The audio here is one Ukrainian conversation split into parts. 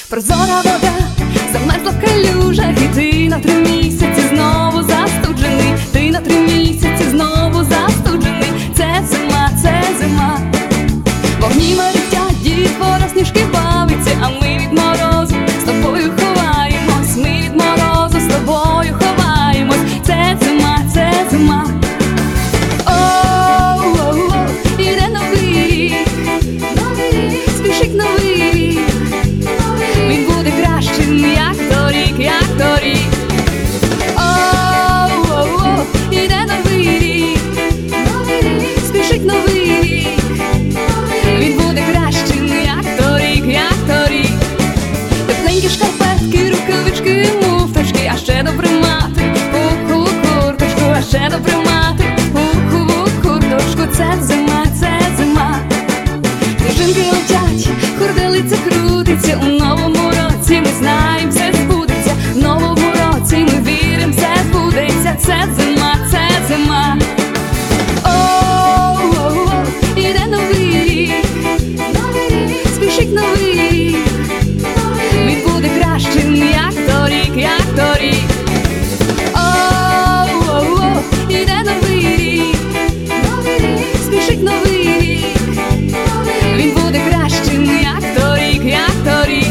Прозора вода замерзла в калюжах, і ти на 3 місяці знову застуджений. Ти на 3 місяці знову застуджений. Це зима, це зима. Вогні мерехтять, дітвора сніжки бавиться, а ми від морозу з тобою ховаємось. Ми від морозу з тобою ховаємось. Це зима, це зима. О-о-о, іде новий рік, спішить новий рік. Він буде кращим, як торік, як торік. О-о-о, іде новий рік, спішить новий рік. Він буде кращим, як торік, як торік. Тепленькі шкарпетки, рукавички, муфточки, а ще добре мати пухову курточку, а ще добре мати пухову курточку. Це зима, це зима. Сніжинки летять, хурделиця крутиться. У новому році ми знаємо, все збудеться. В новому році ми віримо, все збудеться. Це зима, це зима. О-о-о, іде новий рік, спішить новий рік. Він буде кращим, як торік, як торік. О-о-о, іде новий рік, спішить новий рік. Він буде кращим, як торік, як торік.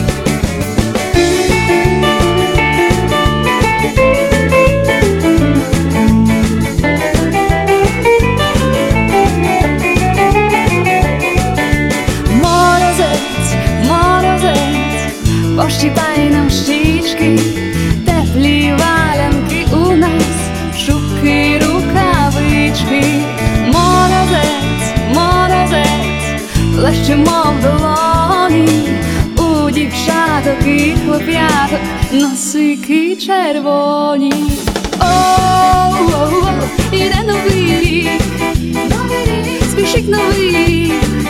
Морозець, морозець, пощипай нам щічки, теплі валянки у нас, шубки, рукавички. Морозець, морозець, плещемо в долоні, у дівчаток і хлоп'яток носики червоні. О-о-о, іде новий рік, спішить новий рік.